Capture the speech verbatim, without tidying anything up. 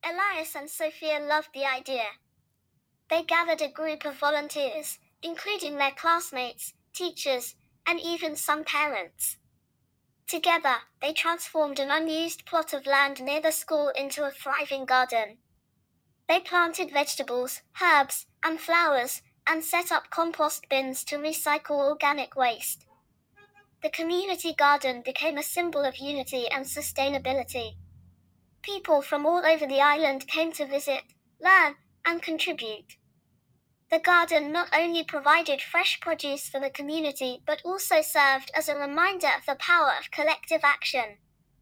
Elias and Sophia loved the idea. They gathered a group of volunteers, including their classmates, teachers, and even some parents. Together, they transformed an unused plot of land near the school into a thriving garden. They planted vegetables, herbs, and flowers, and set up compost bins to recycle organic waste. The community garden became a symbol of unity and sustainability. People from all over the island came to visit, learn, and contribute. The garden not only provided fresh produce for the community but also served as a reminder of the power of collective action.